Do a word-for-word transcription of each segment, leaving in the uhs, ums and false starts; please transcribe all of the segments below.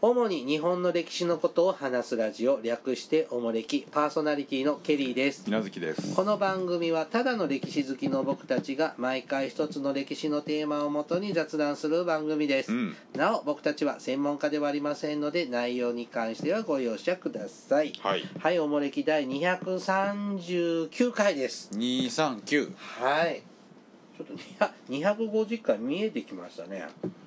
主に日本の歴史のことを話すラジオ、略しておもれき、パーソナリティのケリーです。 みなずきです。 この番組はただの歴史好きの僕たちが毎回一つの歴史のテーマをもとに雑談する番組です、うん、なお僕たちは専門家ではありませんので内容に関してはご容赦ください。 はい、 はい、おもれき第にひゃくさんじゅうきゅうかいです。 にひゃくさんじゅうきゅう。 はい、ちょっとにひゃくごじゅっかい見えてきましたね。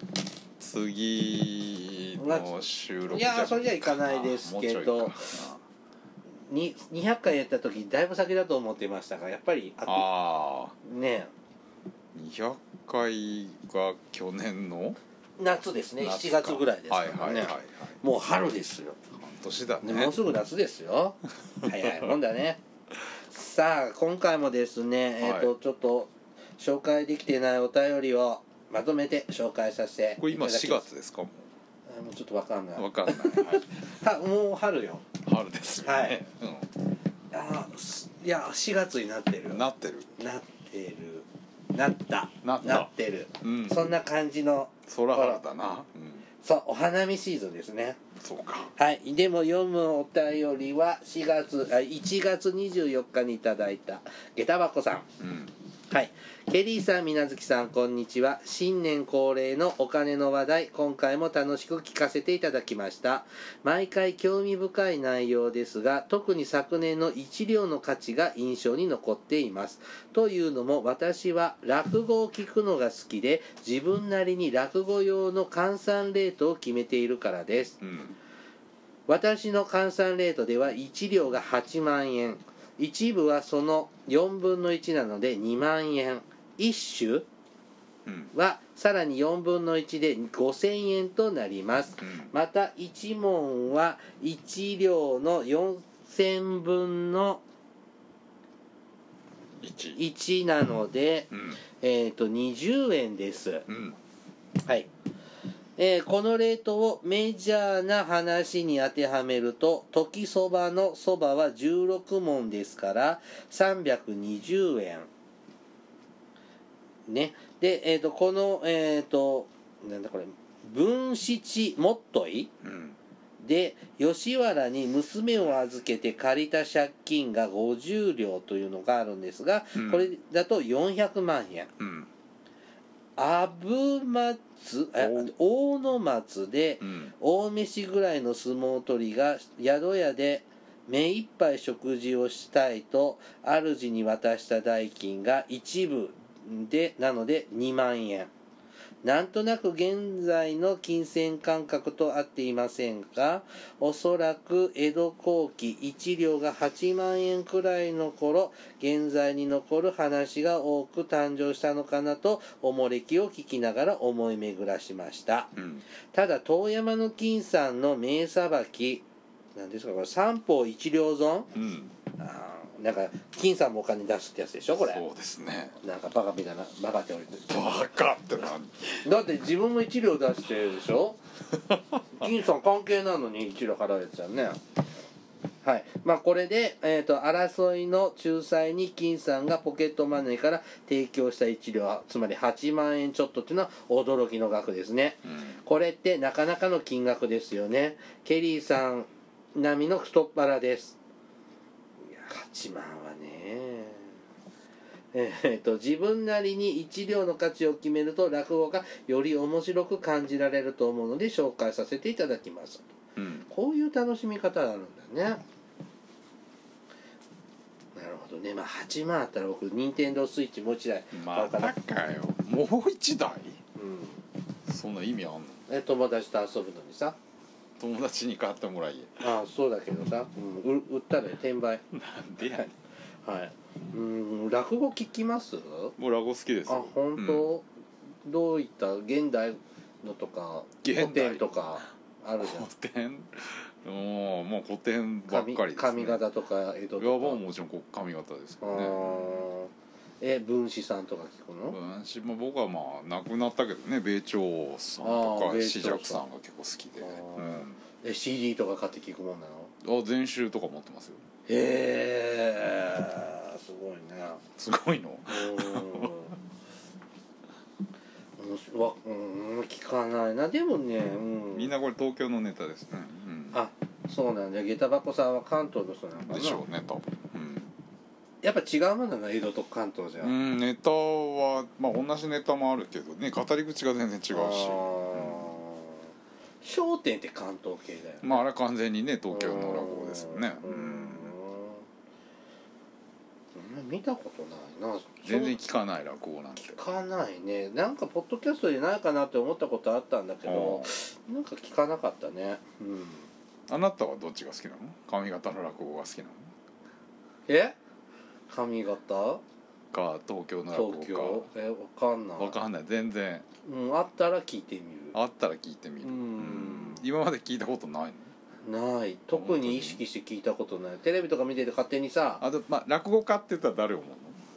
次の収録いやそれじゃいかないですけど、にひゃっかいやった時だいぶ先だと思っていましたが、やっぱりああねにひゃっかいが去年の夏ですね。しちがつぐらいですからね、はいはいはいはい、もう春ですよ。 半年だね。 もうすぐ夏ですよ。早いもんだね。さあ今回もですね、えーと、はい、ちょっと紹介できてないお便りをまとめて紹介させていただきます。 これ今しがつですか？もうもうちょっとわかんない。 わかんない。 はい、もう春よ。 春ですよね。はい。うん、 あいやしがつになってる。 なってる。 なってる。なった。 なった。 なってる。うん、そんな感じの。 空春だな。うん、 そうお花見シーズンですね。 そうか。 はい。でも読むお便りはしがつあいちがつにじゅうよっかにいただいた下駄箱さん。うん、はい。ケリーさん、みなずきさん、こんにちは。新年恒例のお金の話題、今回も楽しく聞かせていただきました。毎回興味深い内容ですが、特に昨年の一両の価値が印象に残っています。というのも、私は落語を聞くのが好きで、自分なりに落語用の換算レートを決めているからです。うん、私の換算レートではいち両がはちまんえん。一部はそのよんぶんのいちなのでにまんえん。一種はさらによんぶんのいちでごせんえんとなります。うん、またいち問はいち両のよんせんぶんのいちなので、うん、えっとにじゅうえんです。うん、はい。えー、このレートをメジャーな話に当てはめると、時そばのそばはじゅうろく問ですからさんびゃくにじゅうえんね。で、えっ、ー、とこのえっ、ー、となんだこれ文七もっとい、うん、で吉原に娘を預けて借りた借金がごじゅう両というのがあるんですが、うん、これだとよんひゃくまんえん。うん、阿武松大野松で、うん、大飯ぐらいの相撲取りが宿屋で目いっぱい食事をしたいと主に渡した代金が一部でなのでにまんえん。なんとなく現在の金銭感覚と合っていませんが、おそらく江戸後期いち両がはちまんえんくらいの頃、現在に残る話が多く誕生したのかなとおもれきを聞きながら思い巡らしました。うん、ただ遠山の金さんの名さばき、なんですかこれ三方一両損、うん、あなんか金さんもお金出すってやつでしょこれ。 そうですね。 なんかバカみたいなバカって俺バカって何だって自分も一両出してるでしょ金さん関係なのに一両払うやつやんね。はい。まあこれで、えーと、争いの仲裁に金さんがポケットマネーから提供した一両、つまりはちまんえんちょっとっていうのは驚きの額ですね。うん、これってなかなかの金額ですよね。ケリーさん並みの太っ腹です。いやはちまんはねえー、と自分なりに一両の価値を決めると落語がより面白く感じられると思うので紹介させていただきます、うん、こういう楽しみ方があるんだね。なるほどね。まあはちまんあったら僕任天堂スイッチもういちだい買うかな。 またかよもういちだい、うん、そんな意味あんの？ え友達と遊ぶのにさ、 友達に買ってもらいああそうだけどさ、うん、売ったら転売なんでやねんはい。うん、落語聞きます？ もう落語好きですよ。 あ、本当、うん、どういった現代のとか古典とかあるじゃん。 古典もうもう古典ばっかりですね。 上方とか江戸とか。 いやもうもちろん上方ですけどね。 え文枝さんとか聞くの？ 文枝も僕はまあ亡くなったけどね、米朝さんとか紫尺さんが結構好きで、うん、 え シーディー とか買って聞くもんなの？あ全集とか持ってますよ。 へえすごいね。 すごいの？ うんうんわうん聞かないな。でもね、うん、 みんなこれ東京のネタですね、うん、 あそうなんだ。下駄箱さんは関東の人なのかな。 でしょうね多分、うんやっぱ違うものが江戸と関東じゃん、 うん、ネタはまあ同じネタもあるけどね、語り口が全然違うし、うん、 笑点って関東系だよね。 まああれは完全にね東京の落語ですよね、 うん、うん見たことないな。 全然聞かない落語なんて聞かないね。なんかポッドキャストでないかなって思ったことあったんだけど、なんか聞かなかったね。うん。 あなたはどっちが好きなの？上方の落語が好きなの？ え？上方？ か東京の落語か。 東京？え、わかんない。 わかんない、全然。 うん、あったら聞いてみる。 あったら聞いてみる。 うん。 今まで聞いたことないの？ ない。特に意識して聞いたことない。テレビとか見てて勝手にさ。 あとまあ落語家って言ったら誰を思うの？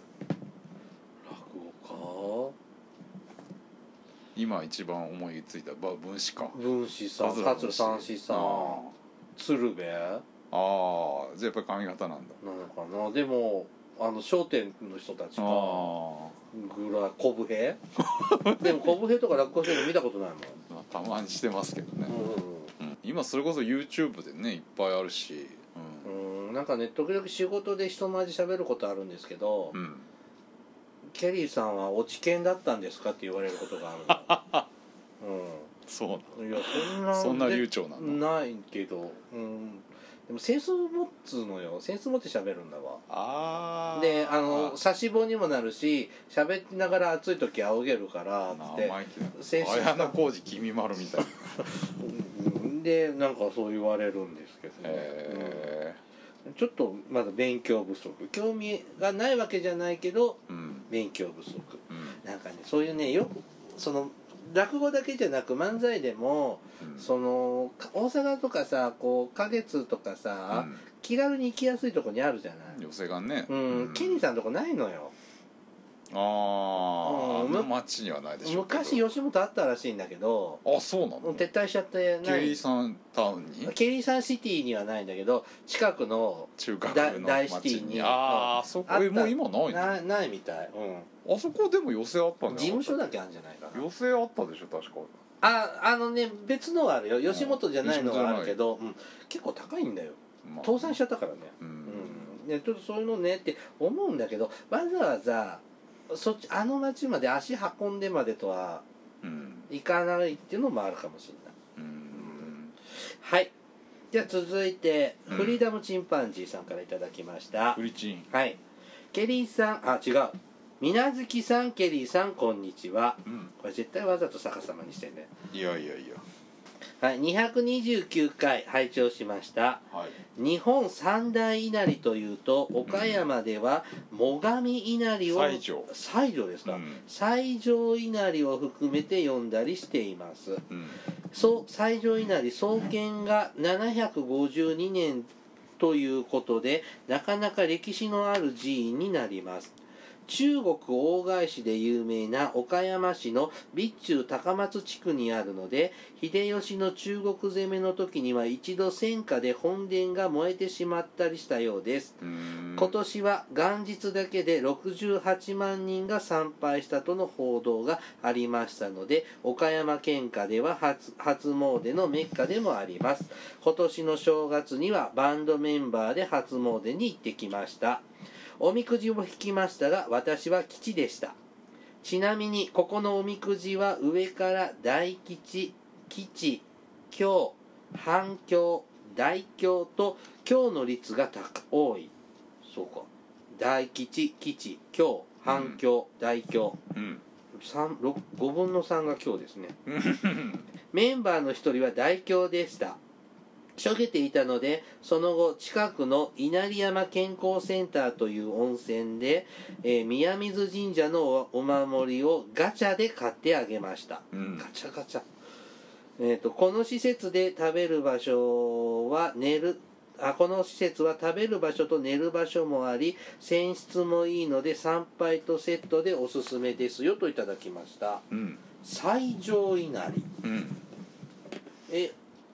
落語家？ 今一番思いついた文士か。 文士さん、桂三枝さん、鶴瓶。ああ、じゃあやっぱり上方なんだ。 なのかな。でもあの笑点の人たちかぐらい。小武平でも小武平とか落語してるの見たことないもん。 たまにしてますけどね、 うんうん、 今それこそ YouTube でねいっぱいあるし、 うん、うんなんかね時々仕事で人前で喋ることあるんですけど、うん、ケリーさんは落ち研だったんですかって言われることがあるの、うん、 そういやそんなそんな流暢なのないけど、うん、でもセンス持つのよ。センス持って喋るんだわ。 あであの差し棒にもなるし喋りながら暑い時仰げるからって綾小路きみまるみたいなでなんかそう言われるんですけどね、うん、ちょっとまだ勉強不足。興味がないわけじゃないけど、うん、勉強不足、うん、なんかねそういうねよくその落語だけじゃなく漫才でも、うん、その大阪とかさこう花月とかさ、うん、気軽に行きやすいとこにあるじゃない。 寄席がね、 うん、ケニーさんとこないのよ。 ああ、うん、あの町にはないでしょうけど。 昔吉本あったらしいんだけど、 あ、そうなの？ 撤退しちゃってない。 ケリーサンタウンに？ ケリーサンシティにはないんだけど近くの中核の大シティにああ、そこもう今ないの？ なないみたい、 うん、あそこでも寄席あったんじゃない？ 事務所だけあるんじゃないかな。 寄席あったでしょ確か。 ああのね別のはあるよ。吉本じゃないのはあるけど、うん、結構高いんだよ、まあ、倒産しちゃったからね、うんうん、ね、ちょっとそういうのねって思うんだけどわざわざそっちあの町まで足運んでまでとは行かないっていうのもあるかもしれない、うんうん、はい。じゃあ続いて、うん、フリーダムチンパンジーさんからいただきました。 フリチン。 はい。ケリーさん、あ、違う。みなずきさん、ケリーさん、こんにちは。うん、これ絶対わざと逆さまにしてね。 いやいやいや。 はい、にひゃくにじゅうきゅうかい拝聴しました、はい、日本三大稲荷というと岡山では最上稲荷を西条西条ですか、うん、西条稲荷を含めて読んだりしています、うん、そう西条稲荷創建がななひゃくごじゅうにねんということでなかなか歴史のある寺院になります。中国大返しで有名な岡山市の備中高松地区にあるので秀吉の中国攻めの時には一度戦火で本殿が燃えてしまったりしたようです。今年は元日だけでろくじゅうはちまんにんが参拝したとの報道がありましたので岡山県下では 初, 初詣のメッカでもあります。今年の正月にはバンドメンバーで初詣に行ってきました。おみくじを引きましたが私は吉でした。ちなみにここのおみくじは上から大吉、吉、凶、反凶、大凶と凶の率が高多い。そうか。大吉、吉、凶、反凶、うん、大凶、うん、ごぶんのさんが凶ですねメンバーの一人は大凶でした。しょげていたのでその後近くの稲荷山健康センターという温泉で、えー、宮水神社のお守りをガチャで買ってあげました、うん、ガチャガチャ、えーと、この施設で食べる場所は寝るあこの施設は食べる場所と寝る場所もあり泉質もいいので参拝とセットでおすすめですよといただきました、うん、西条稲荷、うん、え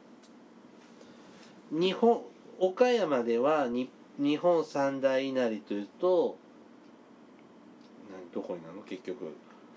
日本岡山ではに日本三大稲荷というとどこになるの結局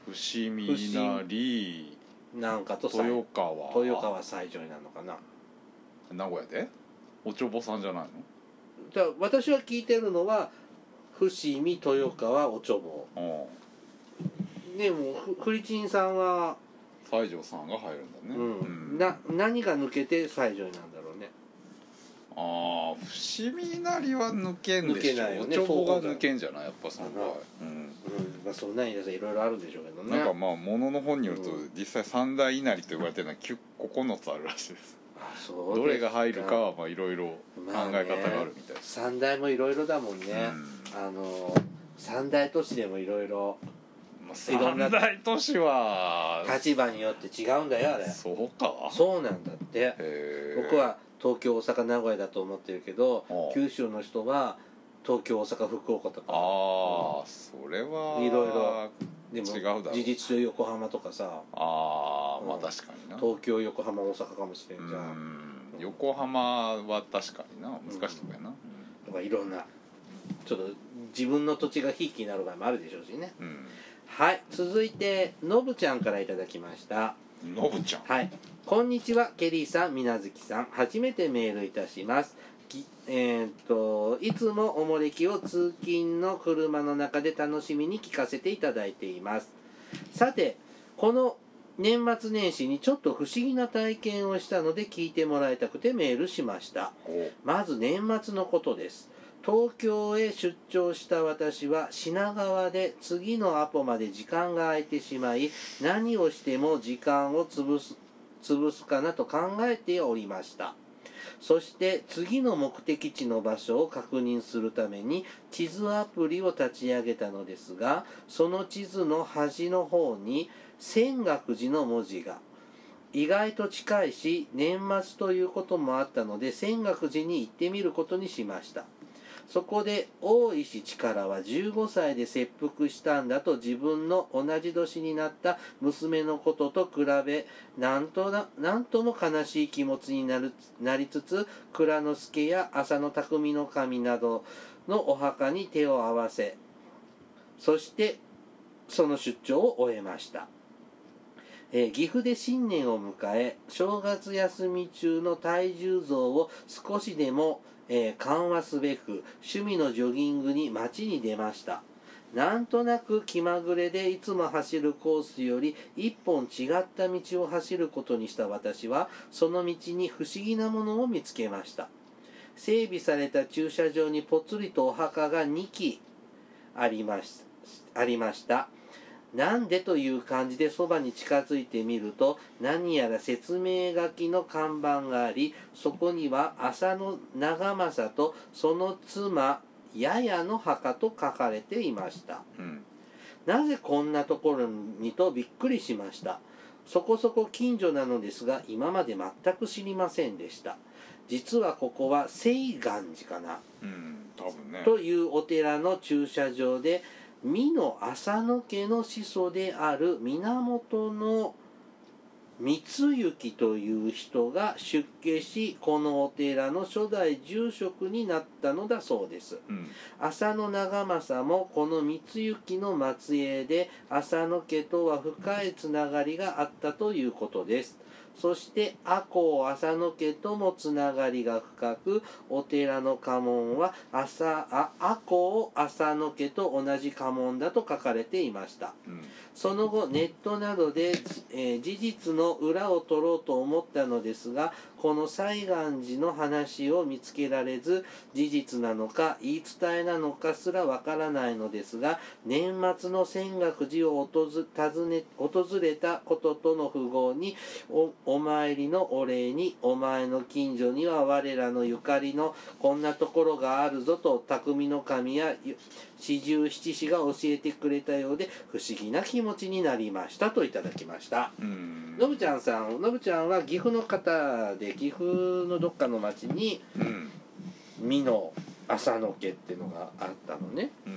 伏見稲荷なんかと豊川豊川西条になるのかな。 名古屋でおちょぼさんじゃないの？ じゃあ私は聞いてるのは伏見豊川おちょぼ。でもフリチンさんは西条さんが入るんだね。 うん、 うん、 な何が抜けて西条になるんだろうね。 ああ伏見稲荷は抜けんでしょ。 抜けないよね。 おちょぼが抜けんじゃないやっぱその場合。うん、 うん、まあそんなにいろいろあるんでしょうけどね。 なんかまあ物の本によると、 うん、 実際三大稲荷と言われてるのはここのつあるらしいです。 あ、そうですか。 どれが入るかはまあいろいろ考え方があるみたいです。 まあね、三大もいろいろだもんね。うん、あの三大都市でもいろいろ。 三大都市は立場によって違うんだよあれ。 そうか。 そうなんだって。僕は東京大阪名古屋だと思ってるけど、九州の人は東京大阪福岡とか。 ああ、うん、それはいろいろ。でも違うだろう。 事実上横浜とかさ。 ああ、まあ確かにな。 東京横浜大阪かもしれんじゃん。うん、 横浜は確かにな難しいとこやな。うん、 とかいろんなちょっと自分の土地がひいきになる場合もあるでしょうしね。うん、はい、続いてのぶちゃんからいただきました。 のぶちゃん、 はい、こんにちは、ケリーさん、みなずきさん、初めてメールいたします。えー、っといつもおもれきを通勤の車の中で楽しみに聞かせていただいています。さて、この年末年始にちょっと不思議な体験をしたので聞いてもらいたくてメールしました。まず年末のことです。東京へ出張した私は品川で次のアポまで時間が空いてしまい、何をしても時間を潰す、潰すかなと考えておりました。そして次の目的地の場所を確認するために地図アプリを立ち上げたのですが、その地図の端の方に泉岳寺の文字が。意外と近いし年末ということもあったので泉岳寺に行ってみることにしました。そこで大石力はじゅうごさいで切腹したんだと自分の同じ年になった娘のことと比べ、なんとな、なんとも悲しい気持ちになる、なりつつ、蔵之助や浅野匠の神などのお墓に手を合わせ、そしてその出張を終えました。えー、岐阜で新年を迎え、正月休み中の体重増を少しでもえー、緩和すべく趣味のジョギングに街に出ました。なんとなく気まぐれでいつも走るコースより一本違った道を走ることにした私は、その道に不思議なものを見つけました。整備された駐車場にぽつりとお墓がにきありまし、ありました。なんでという感じでそばに近づいてみると、何やら説明書きの看板があり、そこには浅野長政とその妻ややの墓と書かれていました。うん、なぜこんなところにとびっくりしました。そこそこ近所なのですが、今まで全く知りませんでした。実はここは清願寺かな、 うん、多分ね、 というお寺の駐車場で、美濃浅野家の始祖である源の光行という人が出家し、このお寺の初代住職になったのだそうです。うん、浅野長政もこの光行の末裔で、浅野家とは深いつながりがあったということです。そして赤穂浅野家ともつながりが深く、お寺の家紋は赤穂浅野家と同じ家紋だと書かれていました。うん、その後ネットなどで、えー、事実の裏を取ろうと思ったのですが、この西願寺の話を見つけられず、事実なのか言い伝えなのかすらわからないのですが、年末の泉岳寺を訪ね、訪れたこととの符号に、おお参りのお礼に、お前の近所には我らのゆかりのこんなところがあるぞと匠の神や四十七士が教えてくれたようで、不思議な気持ちになりましたといただきました。のぶちゃんさん、のぶちゃんは岐阜の方で、岐阜のどっかの町に美濃浅野家っていうのがあったのね。うん、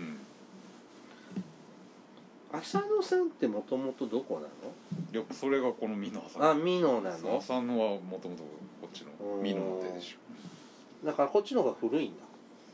浅野さんってもともとどこなの？ いや、それがこの美濃浅野。 あ、美濃なの？ 浅野はもともとこっちの美濃の手でしょ。 だからこっちの方が古いんだ。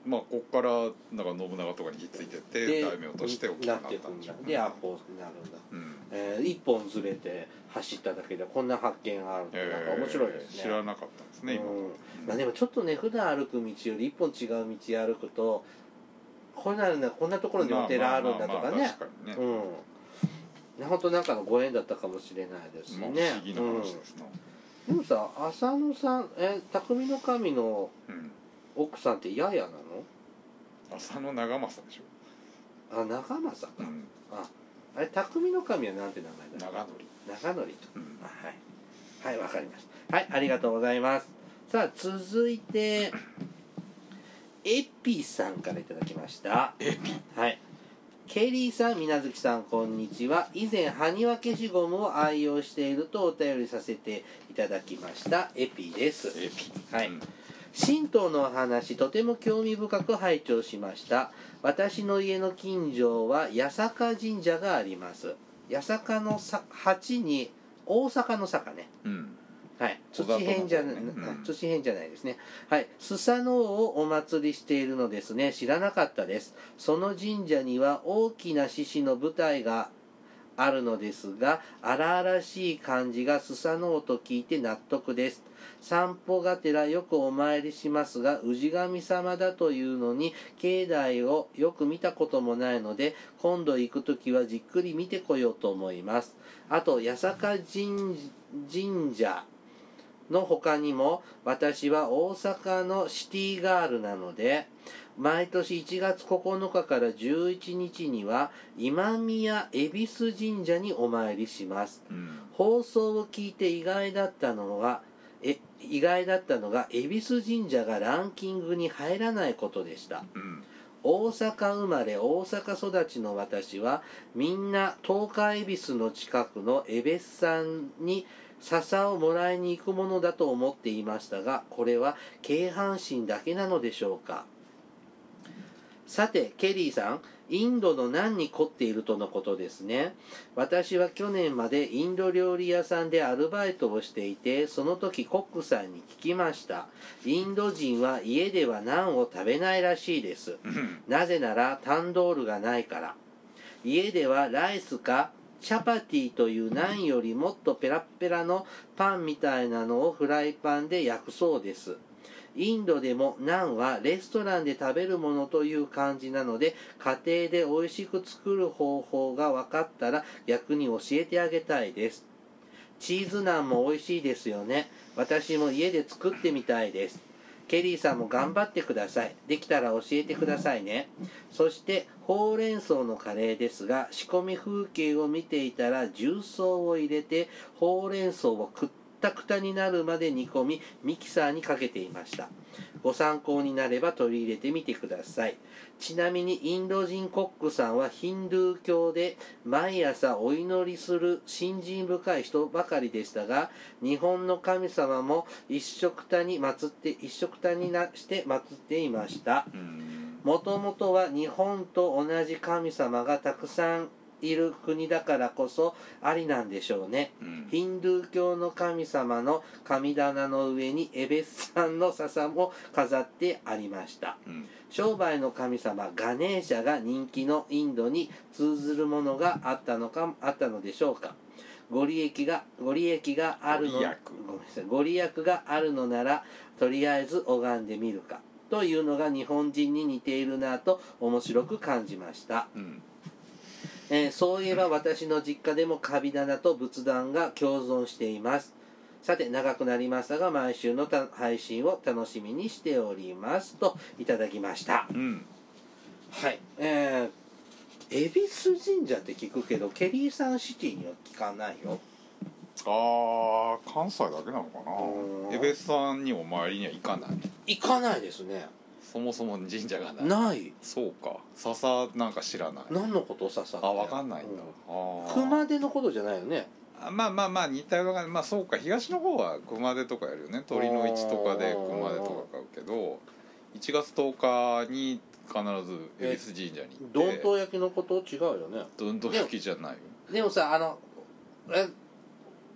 まあこっからなんか信長とかにひっついてって大名として大きくなったんじゃん。 でアホになるんだ、 うんえー、一本ずれて走っただけでこんな発見があるってなんか面白いですね、 えー、知らなかったですね、今、 うんまあ、でもちょっとね普段歩く道より一本違う道歩くとこんなのこんなところにお寺あるんだとかねうん本当なんかのご縁だったかもしれないですしね、 まあ、不思議な話ですな、 うん、でもさ浅野さんえ匠の神の奥さんってややなの、 浅野長政でしょ。 あ長政か、 うん、 ああれ匠の神はなんて名前だ長則長則と、 うん、 はいはいわかりましたはいありがとうございます。さあ続いてエピさんからいただきました。 エピはいケリーさん、みなずきさん、こんにちは。以前、埴輪消しゴムを愛用しているとお便りさせていただきました。エピです。 エピはい。 うん神道のお話、とても興味深く拝聴しました。私の家の近所は八坂神社があります。八坂の八に大阪の坂ね。 うんはい、土変じゃ、ねうん、土変じゃないですね。はい、スサノオをお祭りしているのですね。知らなかったです。その神社には大きな獅子の舞台があるのですが、荒々しい感じがスサノオと聞いて納得です。散歩がてらよくお参りしますが、氏神様だというのに境内をよく見たこともないので、今度行くときはじっくり見てこようと思います。あと八坂神社の他にも私は大阪のシティガールなので毎年いちがつここのかからじゅういちにちには今宮恵比寿神社にお参りします、 うん、 放送を聞いて意外だったのはえ意外だったのが恵比寿神社がランキングに入らないことでした、 うん、 大阪生まれ大阪育ちの私はみんな東海恵比寿の近くの恵比寿山に笹をもらいに行くものだと思っていましたが、これは京阪神だけなのでしょうか。さてケリーさん、インドの何に凝っているとのことですね。私は去年までインド料理屋さんでアルバイトをしていて、その時コックさんに聞きました。インド人は家ではナンを食べないらしいです。なぜならタンドールがないから。家ではライスかチャパティというナンよりもっとペラッペラのパンみたいなのをフライパンで焼くそうです。インドでもナンはレストランで食べるものという感じなので、家庭で美味しく作る方法が分かったら逆に教えてあげたいです。チーズナンも美味しいですよね。私も家で作ってみたいです。ケリーさんも頑張ってください。できたら教えてくださいね。そしてほうれん草のカレーですが、仕込み風景を見ていたら重曹を入れてほうれん草をくったくたになるまで煮込みミキサーにかけていました。ご参考になれば取り入れてみてください。ちなみにインド人コックさんはヒンドゥー教で毎朝お祈りする信心深い人ばかりでしたが、日本の神様も一緒くたに祀って一緒くたになして祀っていました。もともとは日本と同じ神様がたくさんいる国だからこそありなんでしょうね、うん、ヒンドゥー教の神様の神棚の上にエベスさんの笹も飾ってありました、うん、商売の神様ガネーシャが人気のインドに通ずるものがあったのかあったのでしょうか。ご利益がご利益があるのごめんなさいご利益があるのならとりあえず拝んでみるかというのが日本人に似ているなと面白く感じました、うんえー、そういえば私の実家でも神棚と仏壇が共存しています。さて長くなりましたが毎週の配信を楽しみにしておりますといただきました、うん、はいえー、恵比寿神社って聞くけどケリーサンシティには聞かないよ。 あー関西だけなのかな。恵比寿さんにお参りには行かない行かないですね。 そもそも神社がないないそうか笹なんか知らない何のこと笹ってあ分かんないんだ、 うん、熊手のことじゃないよね。 あまあまあまあ似たようなまあそうか東の方は熊手とかやるよね鳥の市とかで熊手とか買うけどいちがつとおかに必ず恵比寿神社に行ってどんと焼きのこと違うよね。 どんと焼きじゃないよ。 でもさあのえ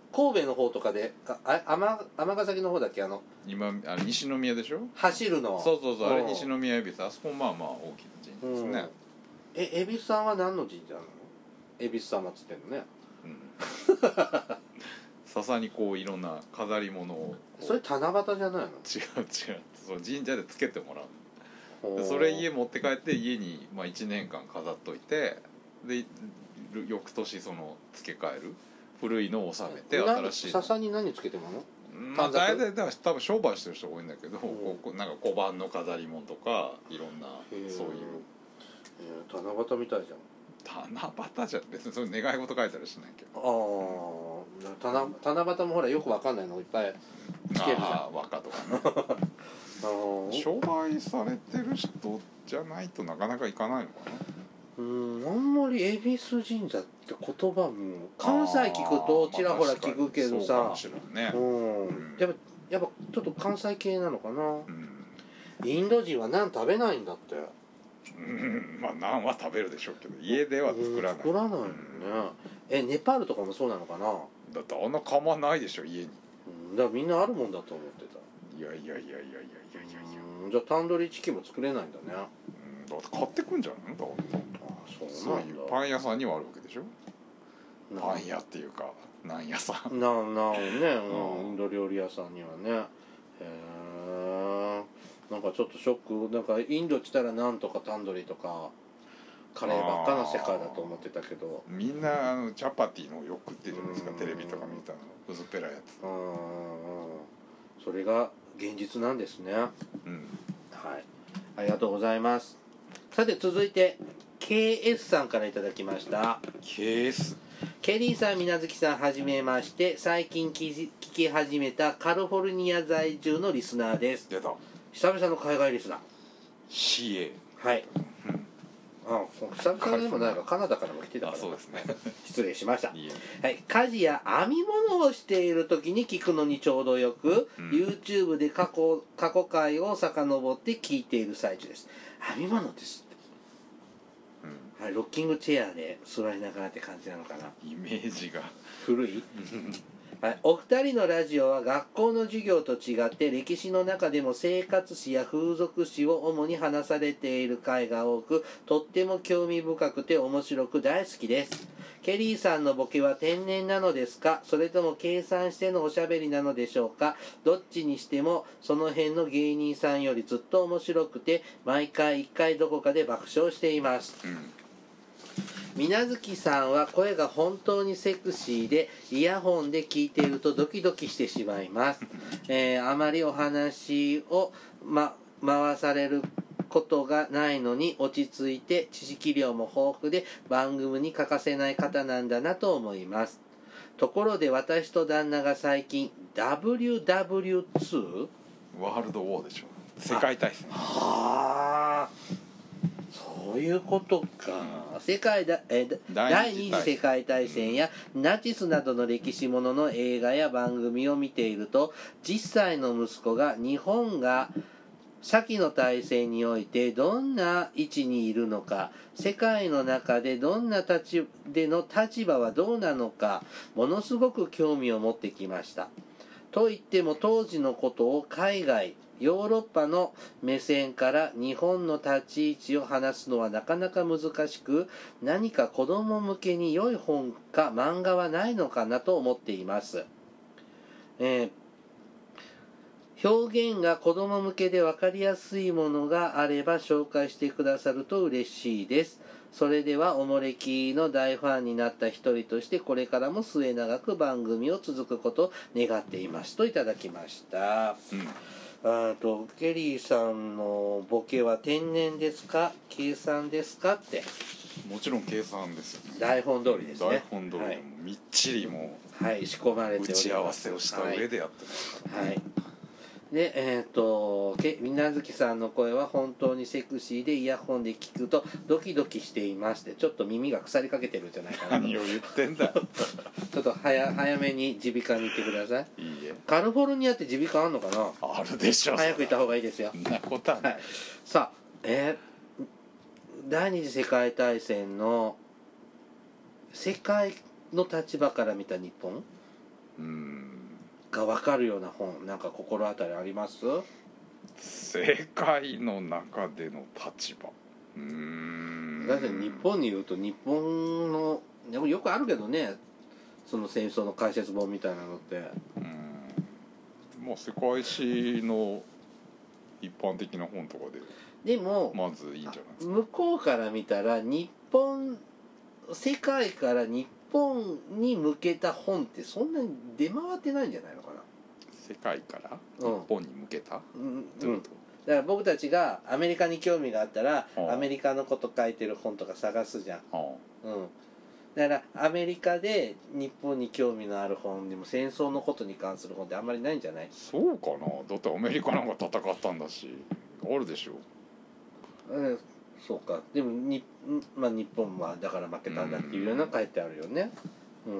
神戸の方とかであ尼崎の方だっけ、あの今あ西宮でしょ、 走るの。 そうそうそう、あれ西宮恵比寿、あそこまあまあ大きな神社ですね、 うん、え恵比寿さんは何の神社なの？恵比寿様っつってんのね、 うん、笹にこういろんな飾り物を、 それ七夕じゃないの？違う違う違う、そう神社でつけてもらう、でそれ家持って帰って家に、まあ、いちねんかん飾っといて、で翌年その付け替える、古いのを納めて新しい笹に何つけてもの？ まあ大体だから多分商売してる人が多いんだけど、こうなんか小判の飾り物とかいろんなそういう、 えー、七夕みたいじゃん。 七夕じゃ別にそういう願い事書いたりしないけど、 ああ、七夕もほらよくわかんないのいっぱいつけるじゃん。 ああ和歌とかね商売されてる人じゃないとなかなかいかないのかな。 うん、あんまり恵比寿神社って言葉も関西聞くとちらほら聞くけどさ、まあ、そうかもしれんね、うん、うん、やっぱやっぱちょっと関西系なのかな、うん、インド人はナン食べないんだって。 うん、まあナンは食べるでしょうけど家では作らない、 作らないよね、うん、えネパールとかもそうなのかな。 だってあんな窯ないでしょ家に、 うん、だからみんなあるもんだと思ってた。 いやいやいやいやいやいやいやいや、 じゃあタンドリーチキンも作れないんだね。 うん、だって買ってくんじゃないのだから、そういうパン屋さんにはあるわけでしょ。パン屋っていうかなん屋さんななね、うん、インド料理屋さんにはね。へえ、なんかちょっとショック。なんかインド来たらなんとかタンドリーとかカレーばっかな世界だと思ってたけど、 みんなあのチャパティのをよく食ってるじゃないですか、テレビとか見たの薄っぺらいやつ。うん、 それが現実なんですね。うん、はい、ありがとうございます。さて続いて ケーエス さんからいただきました。 ケーエス、 ケリーさん、みなずきさん、はじめまして。最近聞き始めたカリフォルニア在住のリスナーです。 出た、 久々の海外リスナーシーエー、 はい、うん、あ久々でもないか、カナダからも来てたから。あ、 そうですね失礼しました。 いいえ、 はい、家事や編み物をしている時に聞くのにちょうどよく、うん、YouTube で過去過去回を遡って聞いている最中です。編み物ですって、うん、はい、ロッキングチェアで座りながらって感じなのかな。 イメージが古いはい、お二人のラジオは学校の授業と違って歴史の中でも生活史や風俗史を主に話されている回が多く、とっても興味深くて面白く大好きです。ケリーさんのボケは天然なのですか、それとも計算してのおしゃべりなのでしょうか。どっちにしてもその辺の芸人さんよりずっと面白くて、毎回一回どこかで爆笑しています。うん、みなずきさんは声が本当にセクシーで、イヤホンで聞いているとドキドキしてしまいます。えー、あまりお話を、ま、回されることがないのに落ち着いて知識量も豊富で番組に欠かせない方なんだなと思います。ところで私と旦那が最近 ダブリューダブリューツー？ ワールドウォーでしょ、世界大戦。 はあ、そういうことか。世界だえ第二次世界大戦やナチスなどの歴史ものの映画や番組を見ていると、じゅっさいの息子が日本が先の大戦においてどんな位置にいるのか、世界の中でどんな立ちでの立場はどうなのか、ものすごく興味を持ってきました。と言っても当時のことを海外ヨーロッパの目線から日本の立ち位置を話すのはなかなか難しく、何か子供向けに良い本か漫画はないのかなと思っています。えー、表現が子供向けで分かりやすいものがあれば紹介してくださると嬉しいです。それではおもれきの大ファンになった一人としてこれからも末永く番組を続くことを願っていますといただきました。うん、あとケリーさんのボケは天然ですか計算ですかって。 もちろん計算ですよね。 台本通りですね。 台本通り、はい、みっちりもう、はい、仕込まれております。 打ち合わせをした上でやってますから、ね。はい。 で、えっ、ー、とみなずきさんの声は本当にセクシーでイヤホンで聞くとドキドキしていまして、ちょっと耳が腐りかけてるんじゃないかな。 何を言ってんだ。 ちょっと早早めに耳鼻科に行ってください。 いいえ。 カリフォルニアって耳鼻科あんのかな。 あるでしょ。 早く行った方がいいですよ。 そんなことはない。はい、 さあ、えー、第二次世界大戦の世界の立場から見た日本。 ううんが分かるような本なんか心当たりあります？ 世界の中での立場、うーんだって日本にいると日本のでもよくあるけどね、その戦争の解説本みたいなのって。 うんまあ世界史の一般的な本とかででもまずいいんじゃないですか。 向こうから見たら日本世界から日本に向けた本ってそんなに出回ってないんじゃないのかな。 世界から日うん本に向けた、 うんどういうこだから僕たちがアメリカに興味があったらはあアメリカのこと書いてる本とか探すじゃん、 と、はうん、だからアメリカで日本に興味のある本でも戦争のことに関する本ってあんまりないんじゃない？ あ、そうかな。だってアメリカなんか戦ったんだしあるでしょ。 うん、そうか。でもに、まあ、日本はだから負けたんだっていうような書いてあるよね。うん。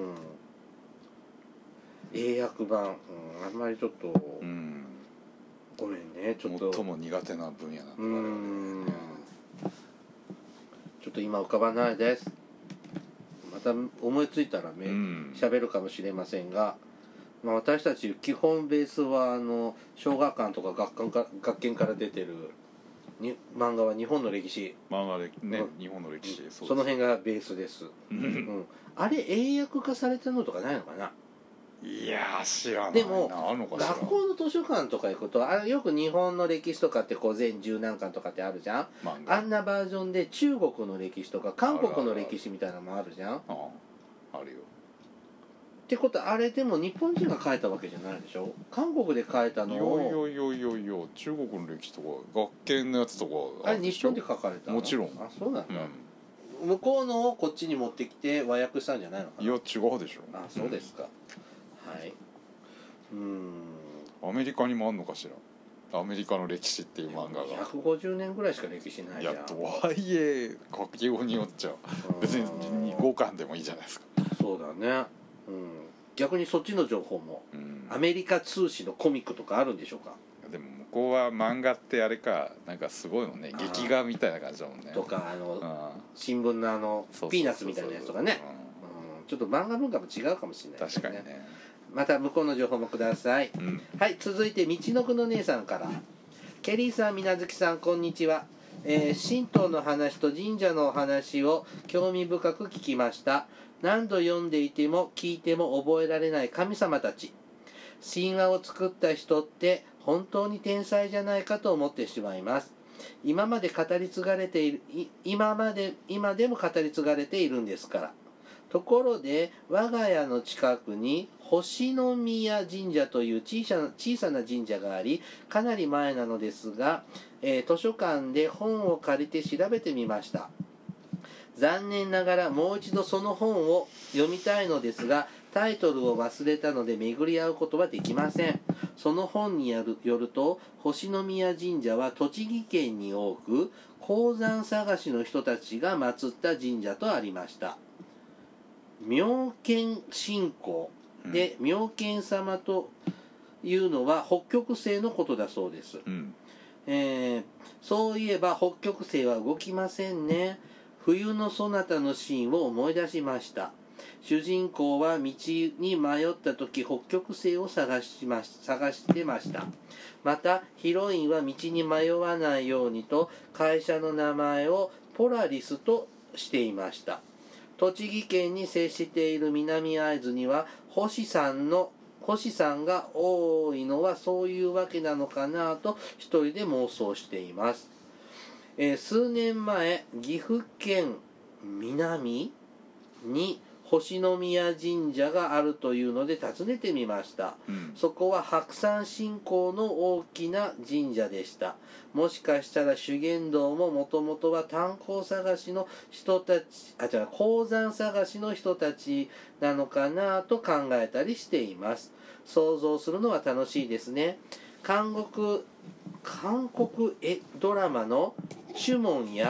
英訳版、うん、あんまりちょっと、 うん、 ごめんね、ちょっと。 最も苦手な分野なんだうからん。 ね。 ちょっと今浮かばないです。また思いついたらね、 うん喋るかもしれませんが、まあ、私たち基本ベースはあの小学館とか学館か学研から出てるに漫画は日本の歴史、 漫画でね、 うん日本の歴史、そうですその辺がベースです、 ううんん、あれ英訳化されたのとかないのかな。 いやー知らないな。 でもあるのかしら。 学校の図書館とか行くとあれよく日本の歴史とかってこう全十何巻とかってあるじゃん。 漫画あんなバージョンで中国の歴史とか韓国の歴史みたいなのもあるじゃん。っああ、あるよ。 てことはあれでも日本人が書いたわけじゃないでしょ。韓国で書いたいのやいやをいやいやいや、中国の歴史とか学研のやつとかあれるでしょ日本で書かれたの？ もちろん。 あ、そうなんだ、 う向こうのをこっちに持ってきて和訳したんじゃないのかん、いな。 や違うでしょ。 あ、そうですか、はい。うーん、 アメリカにもあんのかしら。アメリカの歴史っていう漫画ひゃが。 くごじゅうねんぐらいしか歴史ないじゃん。 いやとはいえ書きようによっちゃ別ににごかんでもいいじゃないですか。 そうだね、うん、逆にそっちの情報もうん、 アメリカ通史のコミックとかあるんでしょうか。 でも向こうは漫画ってあれかなんかすごいのね、 あー劇画みたいな感じだもんね。 とかあの、 うん、 新聞のあのそうそうそうそうピーナッツみたいなやつとかね、うん、ちょっと漫画文化も違うかもしれうん、 ないです確かにね。 また向こうの情報もください。 うんはい、続いて道のくの姉さんから。ケリーさん、みなずきさん、こんにちは。えー神道の話と神社のお話を興味深く聞きました。何度読んでいても聞いても覚えられない神様たち。神話を作った人って本当に天才じゃないかと思ってしまいます。今まで語り継がれている、い今まで、今でも語り継がれているんですから。ところで我が家の近くに星宮神社という小さな、小さな神社があり、かなり前なのですが、えー図書館で本を借りて調べてみました。残念ながらもう一度その本を読みたいのですが、タイトルを忘れたので巡り合うことはできません。その本による、よると、星宮神社は栃木県に多く、鉱山探しの人たちが祀った神社とありました。妙見信仰で、うん、妙見様というのは北極星のことだそうです、 うんえー、そういえば北極星は動きませんね。冬のそなたのシーンを思い出しました。主人公は道に迷った時北極星を探しまし探してました。またヒロインは道に迷わないようにと会社の名前をポラリスとしていました。栃木県に接している南会津には星さんの星さんが多いのはそういうわけなのかなと一人で妄想しています。えー、数年前岐阜県南に星宮神社があるというので訪ねてみました、 うん、 そこは白山信仰の大きな神社でした。もしかしたら修験道ももともとは炭鉱探しの人たちあじゃあ鉱山探しの人たちなのかなと考えたりしています。想像するのは楽しいですね。韓国韓国えドラマのシュモンや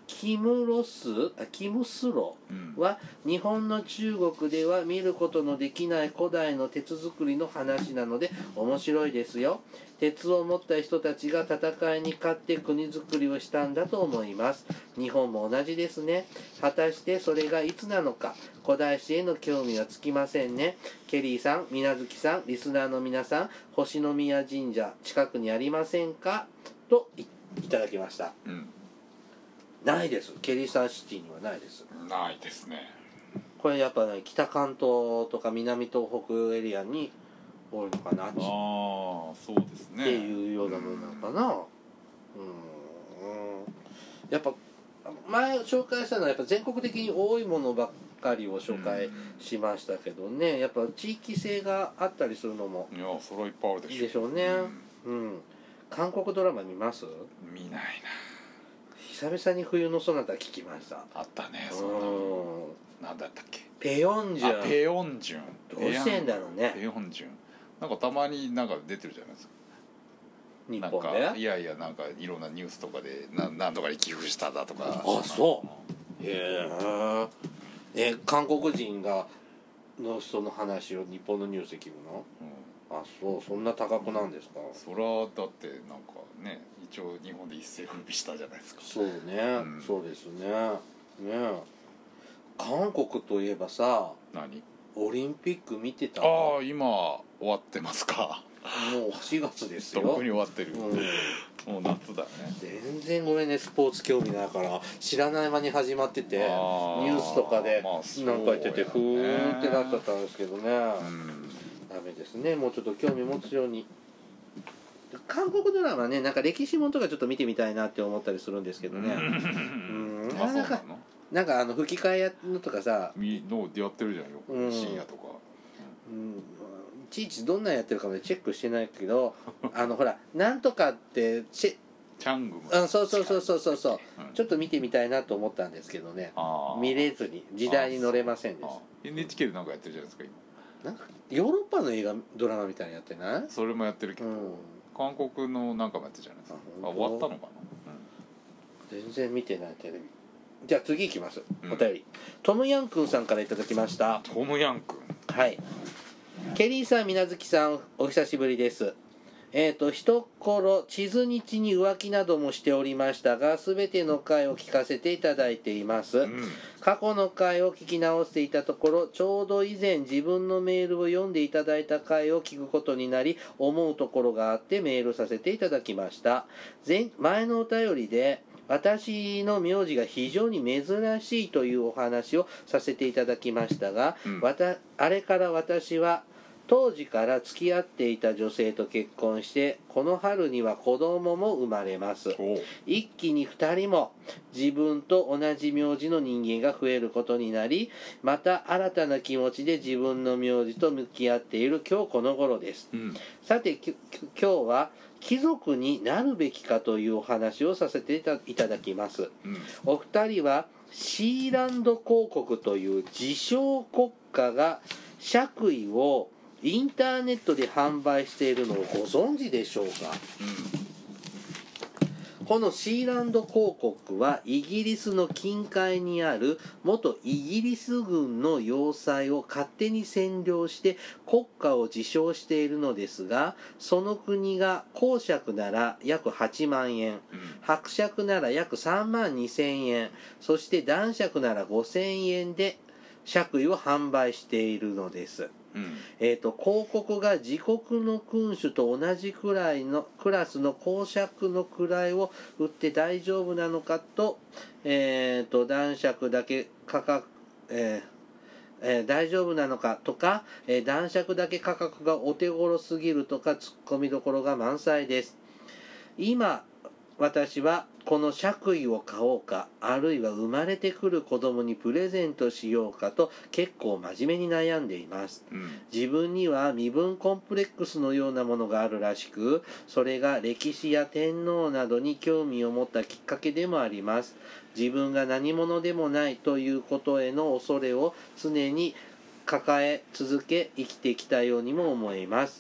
キムロスあキムスロうんは日本の中国では見ることのできない古代の鉄作りの話なので面白いですよ。鉄を持った人たちが戦いに勝って国づくりをしたんだと思います。日本も同じですね。果たしてそれがいつなのか、古代史への興味はつきませんね。ケリーさん、みなずきさん、リスナーの皆さん、星宮神社近くにありませんかと い, いただきました。 うんないです。ケリーサンシティにはないです。 ないですね。 これやっぱね、北関東とか南東北エリアに多いのかなっああそうですねていうようなものなのかな。うん、うんやっぱ前紹介したのはやっぱ全国的に多いものばっかりを紹介しましたけどね、やっぱ地域性があったりするのもいやそれはいっぱいあるでしょいいでしょうね。うん、うん、韓国ドラマ見ます？ 見ないな。 久々に冬のソナタ聞きました。 あったねそんなの。なんだったっけ。 ペヨンジュン。 あペヨンジュン。 どうしてんだろうね。 ペヨンジュン。なんかたまになんか出てるじゃないですか。 日本で。 なんかいやいやなんかいろんなニュースとかでななんとかに寄付しただとか。 あそうへえ。え韓国人がの人の話を日本のニュースで聞くの？うん、あそうそんな多額なんですか？ それはだってなんかね一応日本で一世風靡したじゃないですか。 そうね、うん、そうですね。ね韓国といえばさ何オリンピック見てた？ ああ今終わってますか？ もうしがつですよ。 とっくに終わってる、うん、もう夏だね。 全然ごめんねスポーツ興味ないから知らない間に始まっててニュースとかでなんか言っててふーんってなっちゃったんですけどね、うん、ダメですね。もうちょっと興味持つように。韓国ドラマねなんか歴史ものとかちょっと見てみたいなって思ったりするんですけどね。うんあそうなの？ なんかあの吹き替えやのとかさみのやってるじゃんよ、うん、深夜とか、 うん、いちいちどんなんやってるかまでチェックしてないけどあのほらなんとかってチェチャングム、 うん、そうそうそうそうそうそう、うん、ちょっと見てみたいなと思ったんですけどね見れずに時代に乗れませんでした。 エヌエイチケー でなんかやってるじゃないですか今。 なんかヨーロッパの映画ドラマみたいなのやってない？ それもやってるけど、うん、韓国のなんかもやってるじゃないですか。あ終わったのかな、 うん、全然見てないテレビ。じゃあ次いきます、うん、お便りトムヤンくんさんからいただきました。 トムヤンくんはいケリーさん、みなずきさん、お久しぶりです。えっと、一頃、地図日に浮気などもしておりましたが、すべての回を聞かせていただいています。うん、過去の回を聞き直していたところ、ちょうど以前自分のメールを読んでいただいた回を聞くことになり、思うところがあってメールさせていただきました。前、前のお便りで、私の名字が非常に珍しいというお話をさせていただきましたが、うん、わたあれから私は当時から付き合っていた女性と結婚してこの春には子供も生まれます。一気にふたりも自分と同じ名字の人間が増えることになり、また新たな気持ちで自分の名字と向き合っている今日この頃です、うん、さて今日は貴族になるべきかというお話をさせていただきます、うん、お二人はシーランド公国という自称国家が爵位をインターネットで販売しているのをご存知でしょうか、うん、このシーランド公国はイギリスの近海にある元イギリス軍の要塞を勝手に占領して国家を自称しているのですが、その国が公爵なら約はちまんえん、うん、伯爵なら約さんまんにせんえん、そして男爵ならごせんえんで爵位を販売しているのです。うん、えーと、公国が自国の君主と同じくらいのクラスの公爵の位を売って大丈夫なのかと、えーと、男爵だけ価格、えーえー、大丈夫なのかとか、えー、男爵だけ価格がお手頃すぎるとかツッコミどころが満載です。今私はこの爵位を買おうか、あるいは生まれてくる子供にプレゼントしようかと結構真面目に悩んでいます、うん、自分には身分コンプレックスのようなものがあるらしく、それが歴史や天皇などに興味を持ったきっかけでもあります。自分が何者でもないということへの恐れを常に抱え続け生きてきたようにも思います。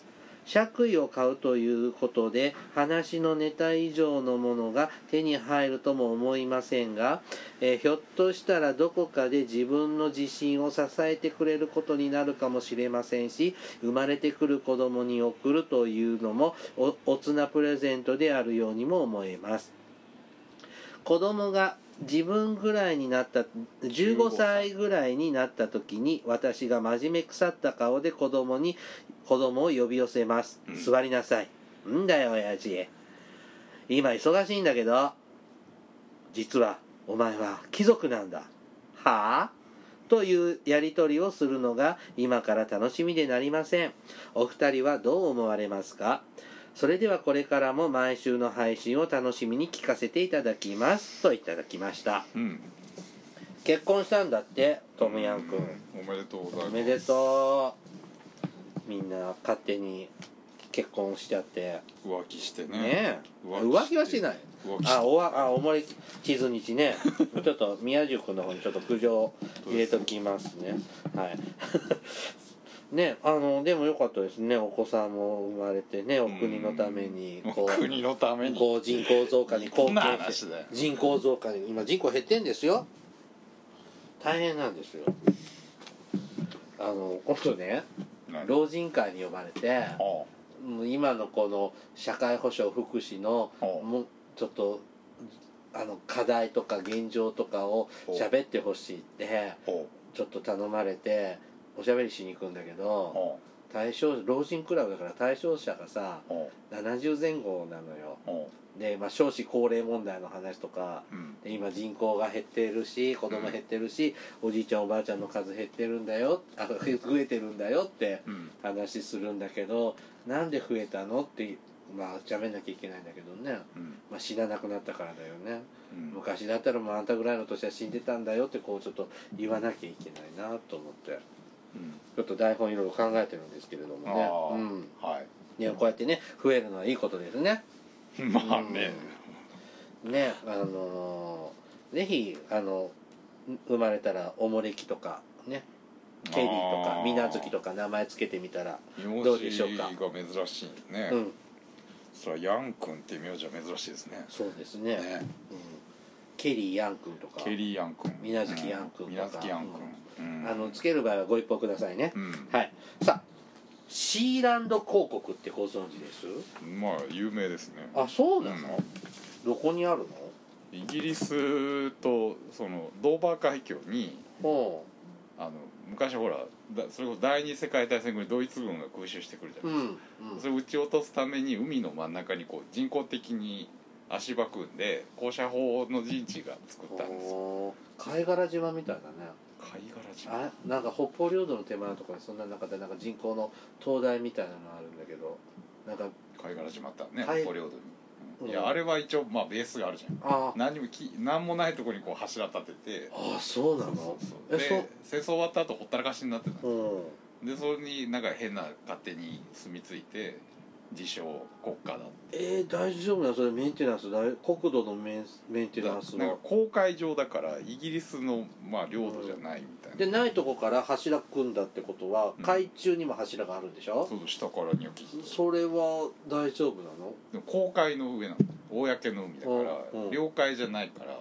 爵位を買うということで話のネタ以上のものが手に入るとも思いませんが、えーひょっとしたらどこかで自分の自信を支えてくれることになるかもしれませんし、生まれてくる子供に贈るというのも お, おつなプレゼントであるようにも思えます。子供が自分ぐらいになったじゅうごさいぐらいになった時に、私が真面目腐った顔で子供に子供を呼び寄せます。 うん座りなさい。んだよ親父、今忙しいんだけど、実はお前は貴族なんだ。はあというやり取りをするのが今から楽しみでなりません。お二人はどう思われますか？それではこれからも毎週の配信を楽しみに聞かせていただきますといただきました。 うん、 結婚したんだってトムヤンくん。 おめでとうございます。 おめでとう。みんな勝手に結婚しちゃって浮気してね。 ねえ浮浮気はしない。 浮気してあおわあおもり地図日ねちょっと宮宿の方にちょっと苦情入れときますね。はいね、あのでも良かったですね。お子さんも生まれてね、お国のためにこう、 国のためにこう人口増加に貢そんな献話だよして、人口増加に今人口減ってんですよ。大変なんですよ。あの今度ね、 何老人会に呼ばれて、 あもう今のこの社会保障福祉のあもうちょっとあの課題とか現状とかを喋ってほしいっておちょっと頼まれておしゃべりしに行くんだけど、 お対象老人クラブだから対象者がさおななじゅうぜん後なのよ。 おで、まあ、少子高齢問題の話とかうんで今人口が減ってるし子供減ってるし、おじいちゃんおばあちゃんの数減ってるんだよ、あ増えてるんだよってうん話するんだけど、なんで増えたのってまあ喋んなきゃいけないんだけどね、 うんまあ、死ななくなったからだよね。 うん昔だったらもうあんたぐらいの年は死んでたんだよってこうちょっと言わなきゃいけないなと思ってうんちょっと台本いろいろ考えてるんですけれどもね。 ああうんはいね、こうやってね増えるのはいいことですね。 まあねね、あのーぜひあの生まれたらおもれきとかね、ケリーとかあーみなずきとか名前つけてみたら名どうでしょうか。 字が珍しいね、 うん、 それはヤン君っていう名字は珍しいですねそうですね。 ねうん、ケリーヤン君とかケリーヤン君みなずきヤン君とかみなずきヤン君、うんあのつける場合はご一報くださいね。 うんはい。さあ、シーランド広告ってご存知です？ まあ有名ですね。 あ、そうなの？ うんどこにあるの？ イギリスとそのドーバー海峡にほあの昔ほらだそれこそ第二次世界大戦後にドイツ軍が空襲してくるじゃう。うないですか、 ん。うん。 それを撃ち落とすために海の真ん中にこう人工的に足場組んで高射砲の陣地が作ったんですよ。 おー貝殻島みたいだね。 貝殻島あ、なんか北方領土の手前のところにそんな中でなんか人工の灯台みたいなのあるんだけど、なんか貝殻島ってね貝北方領土に、うんうんいやあれは一応まあベースがあるじゃん。 あ何にもき何もないところにこう柱立てて、 あ、そうなの？ そうそうえで戦争終わった後ほったらかしになってたんですよ。 うん。 でそれになんか変な勝手に住み着いて自称国家だえー、大丈夫なのそれメンテナンス大国土のメンメンテナンスなんかの公海上だからイギリスの、まあ、領土じゃないみたいな、 でないとこから柱組んだってことはうん海中にも柱があるんでしょ？ そう下からニョキッとそれは大丈夫なの？ でも公海の上なの公の海だから、 うんうん領海じゃないから、 は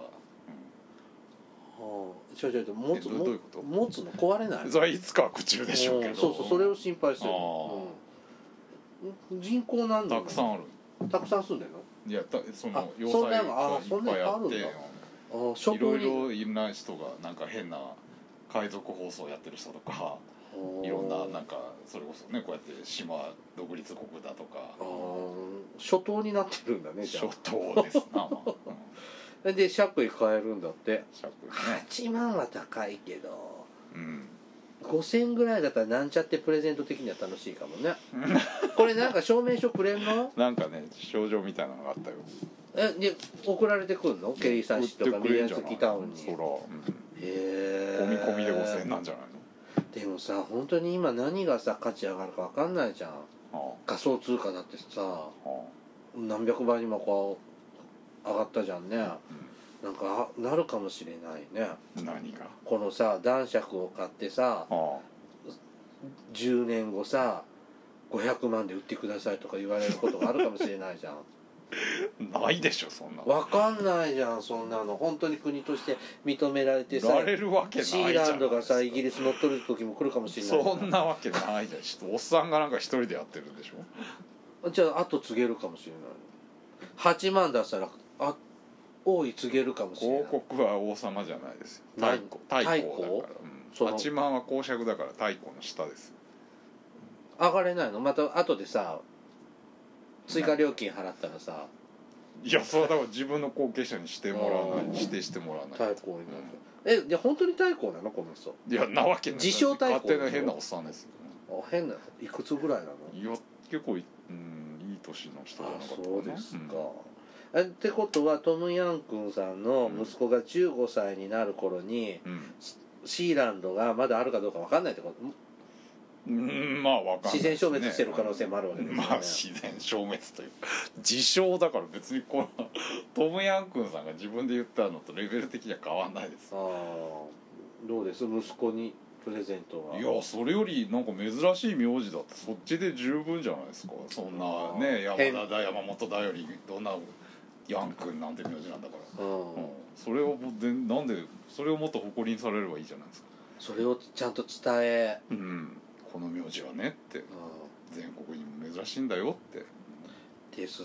あ、ちょいちょいと持つえどどういうこと持つの壊れないうん、それはいつかは苦中でしょうけど、 うんそうそうそれを心配してる、 あうん、人口なんだたくさんあるたくさん住んでるの？ いやたそあの要そんな塞がいのあそんなっぱいあってのあるんだあ諸いろい島にろいろんな人がなんか変な海賊放送やってる人とかいろんななんかそれこそねこうやって島独立国だとかあ諸島になってるんだねじゃ諸島ですな、まあうん、 あで爵位買えるんだって尺ねはちまんは高いけどうんごせんぐらいだったらなんちゃってプレゼント的には楽しいかもねこれなんか証明書くれんの？ なんかね賞状みたいなのがあったよえで送られてくんの？ケリーサ市とか宮崎タウンにそら、うん、 へえ込み込みでごせんえんなんじゃないの？ でもさ本当に今何がさ価値上がるか分かんないじゃん。 あ仮想通貨だってさああ何百倍にもこう上がったじゃんね。 あ、 なんかなるかもしれないね。 うん、何がこのさ男爵を買ってさあじゅうねんごさごひゃくまんで売ってくださいとか言われることがあるかもしれないじゃん。 ないでしょそんなわかんないじゃんそんなの。本当に国として認められてさ、 られるわけないじゃん。 シーランドがさイギリス乗っ取る時も来るかもしれないじゃん。 そんなわけないじゃん。ちょっとおっさんがなんか一人でやってるんでしょ。 じゃあ後継げるかもしれない。はちまん出したらあ王位継げるかもしれない。 広告は王様じゃないですよ。 な太閤太閤だから太閤、そうん、 のはちまんは公爵だから太閤の下ですよ。 上がれないの？また後でさ追加料金払ったらさ、 いやそうだから自分の後継者にしてもらわない、指定してもらわない太閤になる、うん、えで本当に太閤なのこの人？ いやなわけない。 自称太閤勝手な変なおっさんですよ。 あ変ないくつぐらいなの？ いや結構い、うん、いい年の人じゃなかったかな。 そうですか、 うん、 えってことはトムヤンクンさんの息子がじゅうごさいになる頃に、うん、シーランドがまだあるかどうか分かんないってこと？ うんまあわかんないですね。 自然消滅してる可能性もあるわけですよね。 まあ自然消滅というか自称だから別にこのトムヤンクンさんが自分で言ったのとレベル的には変わんないです。 ああどうです？息子にプレゼントは。 いやそれよりなんか珍しい名字だってそっちで十分じゃないですか。そんなね山田だ山本だよりどんなヤン君なんて名字なんだから、うんうん、それをでなんでそれをもっと誇りにされればいいじゃないですか。 それをちゃんと伝え、 うん、この名字はねって、うん、全国にも珍しいんだよってですって。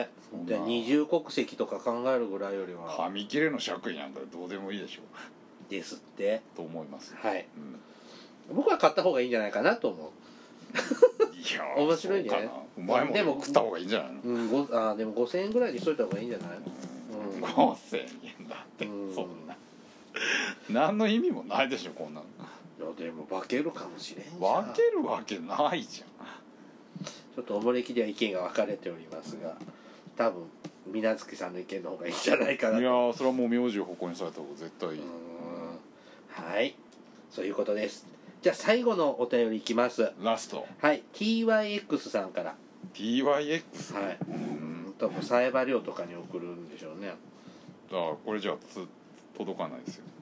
で二重国籍とか考えるぐらいよりは紙切れの爵位なんかどうでもいいでしょうですってと思います。 はい、うん、僕は買った方がいいんじゃないかなと思う。 いや面白いね。 お前も食った方がいいんじゃないの？ うん、ごあでもごせんえんぐらいにしといた方がいいんじゃない？ うん、ごせんえんだって、うん、そんな何の意味もないでしょこんなの。 いやでも化けるかもしれんじゃん。 化けるわけないじゃん。 ちょっとおもれきでは意見が分かれておりますが多分水無月さんの意見の方がいいんじゃないかなと。 いやそれはもう名字を誇りにされた方が絶対いい。 うんはいそういうことです。じゃあ最後のお便りいきます。 ラストはい ティーワイエックス さんから。 ティーワイエックスはいうん多分サイバリョウとかに送るんでしょうね。 ああこれじゃあつ届かないですよ。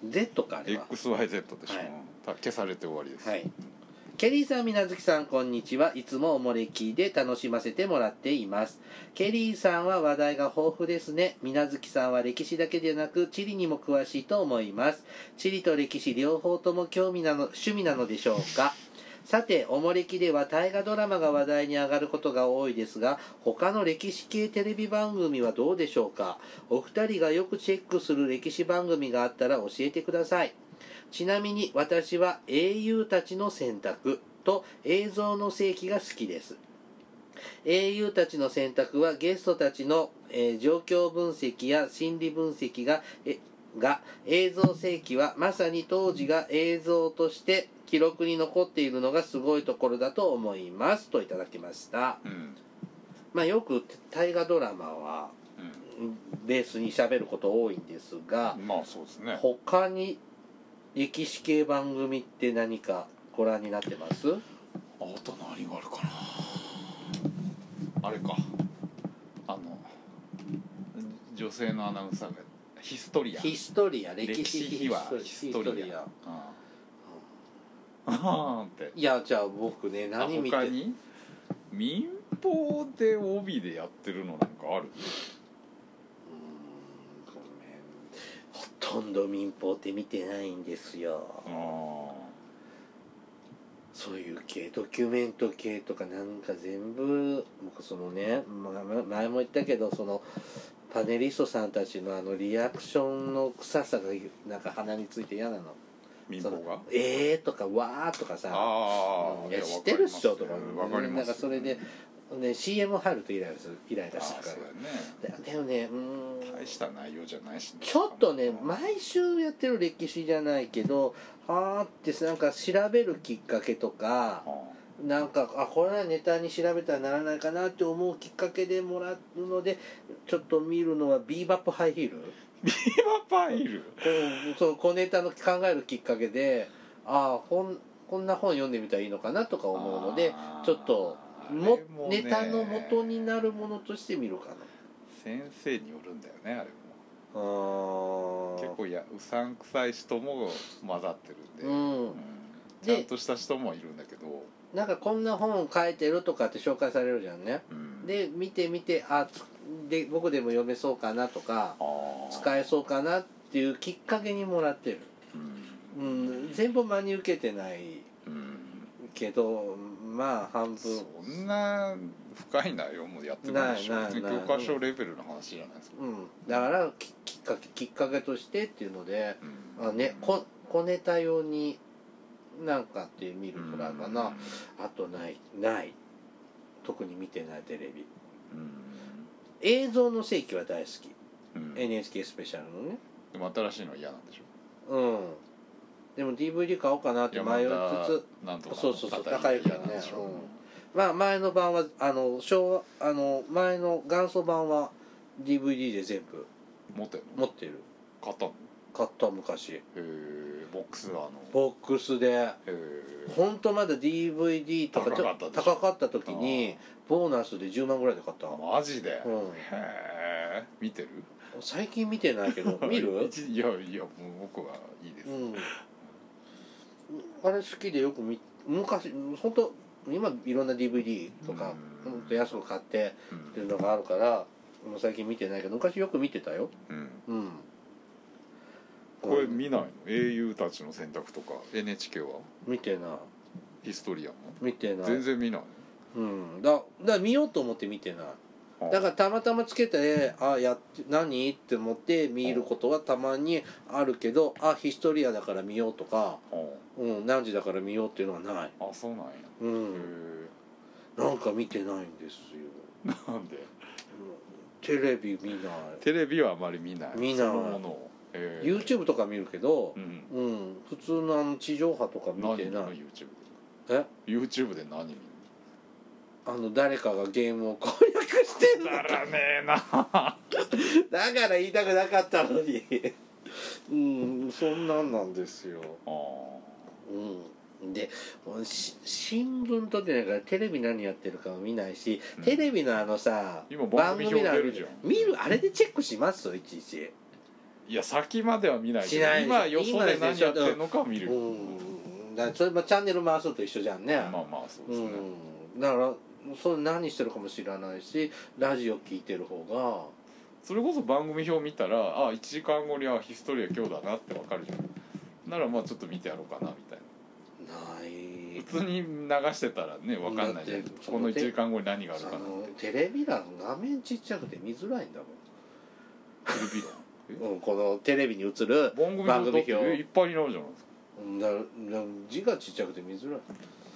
Z かあれはエックスワイゼット でしょ、はい、消されて終わりです。 はいケリーさん、みなずきさん、こんにちは。いつもおもれきで楽しませてもらっています。ケリーさんは話題が豊富ですね。みなずきさんは歴史だけでなく地理にも詳しいと思います。地理と歴史両方とも興味なの趣味なのでしょうか。さて、おもれきでは大河ドラマが話題に上がることが多いですが、他の歴史系テレビ番組はどうでしょうか。お二人がよくチェックする歴史番組があったら教えてください。ちなみに私は英雄たちの選択と映像の世紀が好きです。英雄たちの選択はゲストたちの、えー、状況分析や心理分析がえが映像世紀はまさに当時が映像として記録に残っているのがすごいところだと思いますといただきました、うん、まあよく大河ドラマは、うん、ベースに喋ること多いんですが、 まあそうですね。 他に歴史系番組って何かご覧になってます？ あと何があるかな。あれかあの女性のアナウンサーがヒストリアヒストリア歴史秘話ヒストリアああっていやじゃあ僕ね何見て他に民放で帯でやってるのなんかある？ ほとんど民放って見てないんですよ。あそういう系ドキュメント系とかなんか全部僕そのね、まあ、前も言ったけどそのパネリストさんたちのあのリアクションの臭さがなんか鼻について嫌なの。 民放がえーとかわーとかさあ、うん、いや知ってるっしょとかわかります。 なんかそれでね、シーエム 入るとイライラするイライラするから、ね、でもねうん大した内容じゃないし、ね、 ちょっとね毎週やってる歴史じゃないけどはーってなんか調べるきっかけとか、はあ、なんかあこれはネタに調べたらならないかなって思うきっかけでもらうのでちょっと見るのはビーバップハイヒールビーバップハイヒールその小ネタの考えるきっかけであ本こんな本読んでみたらいいのかなとか思うのでちょっとももネタの元になるものとして見るかな。 先生によるんだよねあれも。あ結構いやうさんくさい人も混ざってるんで、うんうん、ちゃんとした人もいるんだけどなんかこんな本書いてるとかって紹介されるじゃんね、 うん、 で見てみてあで僕でも読めそうかなとか使えそうかなっていうきっかけにもらってる、うん、うん、全部真に受けてないけど、まあ半分そんな深い内容もやってないでしょ。 ないないない教科書レベルの話じゃないですか、 うん、だからききっかけきっかけとしてっていうので、 うん、 あねこ小ネタ用になんかって見るくらいかな、 うん、 あとないない特に見てないテレビ、 うん、 映像の世紀は大好き、 うん、 エヌエイチケー スペシャルのね。 でも新しいのは嫌なんでしょ。 うんでも ディーブイディー 買おうかなって迷いつつ、 なんとかそうそうそう高いからね、 うん、 まあ前の版はあの昭和あの前の元祖版は ディーブイディー で全部持ってるの？ 持ってる。 買ったの？ 買った昔。 へえ、ボックスあのボックスで。 へえ。 本当まだ ディーブイディー とか高かったでしょ。 高かった時にボーナスでじゅうまんぐらいで買った。 マジで？ うん、 へえ。見てる？ 最近見てないけど見る？ いやいやもう僕はいいです。うん。 あれ好きでよく見昔本当今いろんな ディーブイディー とか本当安く買ってっていうのがあるから、もう最近見てないけど昔よく見てたよ。うん。うん、 これ見ないの？英雄たちの選択とか エヌエイチケー は見てない。 ヒストリアも見てない。 全然見ない。 うんだだから見ようと思って見てない。だからたまたまつけてあやって何って思って見ることはたまにあるけど、あヒストリアだから見ようとか、うん、何時だから見ようっていうのはない。 あそうなんや。 うん、なんか見てないんですよ。 なんで？ テレビ見ない。 テレビはあまり見ない。 見ない。 そのものを、えー、 YouTube とか見るけど、うん、うん、普通のあの地上波とか見てない。 何 YouTube え YouTube で何見る？ あの誰かがゲームを攻略してんのだらねえなだから言いたくなかったのにうんそんなんなんですよ。あうんでし新聞撮ってないからテレビ何やってるかも見ないし、うん、テレビのあのさ今番組表出るじゃん。 見るあれでチェックしますいちいち。 いや先までは見ないけど今よそで何やってるのか見る。 うんだからそれもチャンネル回すのと一緒じゃんね。まあまあそうですね、 うん、だからそれ何してるかも知らないしラジオ聞いてる方がそれこそ番組表見たらあいちじかんごにはヒストリア今日だなってわかるじゃん。ならまあちょっと見てやろうかなみたいな。ない普通に流してたらねわかんないじゃん。このいちじかんごに何があるかなって。 テレビ欄画面ちっちゃくて見づらいんだもん。 テレビ欄うん、 このテレビに映る番組表いっぱいになるじゃないですか。だだ字がちっちゃくて見づらい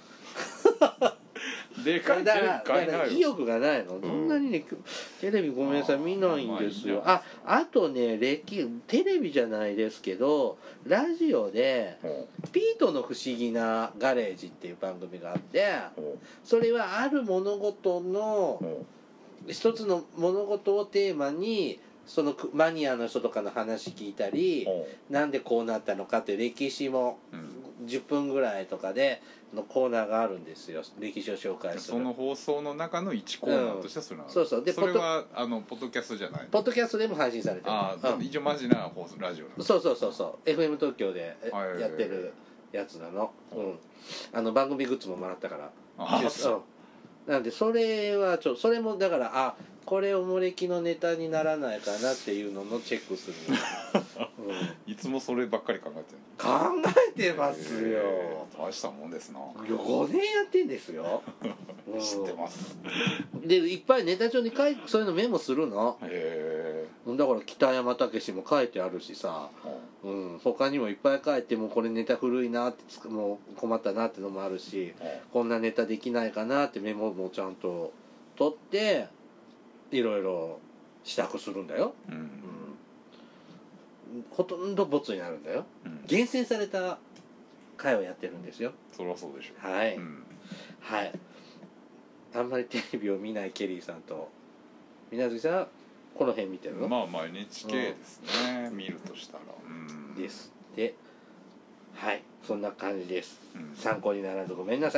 でかいだからだから意欲がないの、うん、そんなにねテレビごめんなさい見ないんですよ。ああとね歴テレビじゃないですけどラジオで「ピートの不思議なガレージ」っていう番組があってそれはある物事の一つの物事をテーマにそのマニアの人とかの話聞いたりなんでこうなったのかって歴史もじゅっぷんぐらいとかでのコーナーがあるんですよ。歴史を紹介するその放送の中のいちコーナーとしてはそれは、うん、 そうそうでそれはあのポッドキャストじゃないポッドキャストでも配信されてる。 ああ、うん、一応マジな放送ラジオなの。 そうそうそうそう エフエム 東京でやってるやつなの、うん、あの番組グッズももらったからああそう、なんでそれはちょそれもだからあこれおもれきのネタにならないかなっていうののチェックする、 うん、いつもそればっかり考えてるの考えてますよ、えー、大したもんですな。 ごねんやってんですよ知ってますでいっぱいネタ帳に書いそういうのメモするの。 へえだから北山武史も書いてあるしさ、うん、他にもいっぱい書いてもこれネタ古いなってつもう困ったなってのもあるしこんなネタできないかなってメモもちゃんと取っていろいろ支度するんだよ、うんうん、ほとんどボツになるんだよ、うん、厳選された回をやってるんですよ。 そりゃそうでしょはい、うん、はいあんまりテレビを見ないケリーさんと水無月さんこの辺見てるの？ まあまあ エヌエイチケー ですね、うん、見るとしたら、うん、 ですではいそんな感じです、 うん、 参考にならずごめんなさい。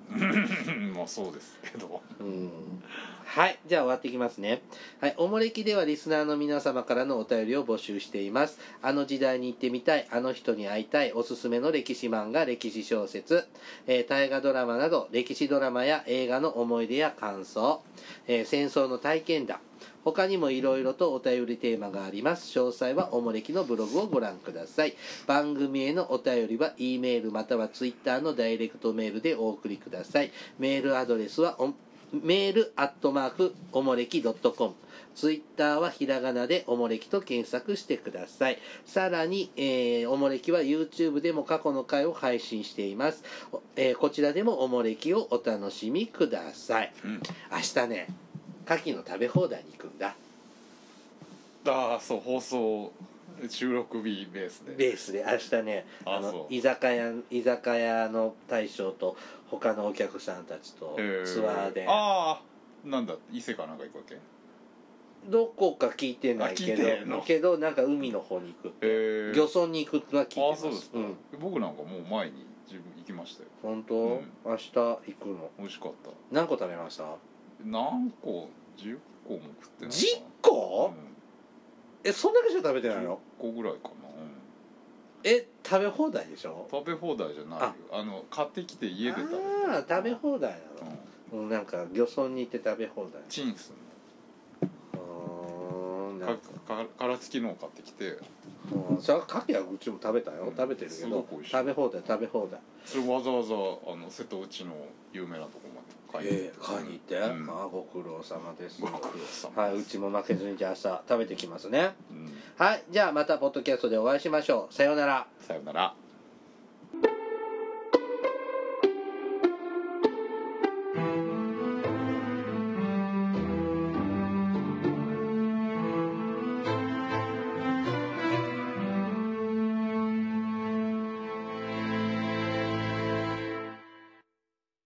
まあそうですけど、 うんはい、じゃあ終わっていきますね。はい、おもれきではリスナーの皆様からのお便りを募集しています。あの時代に行ってみたい、あの人に会いたい、おすすめの歴史漫画、歴史小説、えー大河ドラマなど歴史ドラマや映画の思い出や感想、えー戦争の体験談、他にもいろいろとお便りテーマがあります。詳細はおもれきのブログをご覧ください。番組へのお便りは E メールまたは Twitter のダイレクトメールでお送りください。メールアドレスはおメールアットマークおもれき .com、 ツイッターはひらがなでおもれきと検索してください。さらに、えー、おもれきは YouTube でも過去の回を配信しています。えーこちらでもおもれきをお楽しみください。 うん、 明日ね牡蠣の食べ放題に行くんだ。 ああそう放送収録日ベースでベースで明日ねあのあそう居酒屋居酒屋の大将と他のお客さんたちとへツアーでああなんだ伊勢かなんか行くわけどこか聞いてないけあ聞いてんのどけどなんか海の方に行くってへえ漁村に行くのは聞いてます。 ああそうですか、 ん、 僕なんかもう前に自分行きましたよ。 本当、 うん明日行くの美味しかった何個食べました？ 何個じゅっこも食ってないかなじゅっこうん、 えそんだけしか食べてない 10 の？ 個ぐらいかな、うん、 え食べ放題でしょ？ 食べ放題じゃないよあの買ってきて家で食べてああ食べ放題なうん、 の、うん、なんか漁村に行って食べ放題。 チンすんうーんなのんかかか殻付きのを買ってきてうん、それは牡蠣はうちも食べたよ、 うん食べてるけすごどく美味しい食べ放題食べ放題。 それわざわざあの瀬戸内の有名なとこまで買いにええ買いに行って、 うんああご苦労様です。 ご苦労様はい、うちも負けずにじゃあ朝食べてきますね。 うん、 はい、じゃあまたポッドキャストでお会いしましょう。さようなら。 さよなら。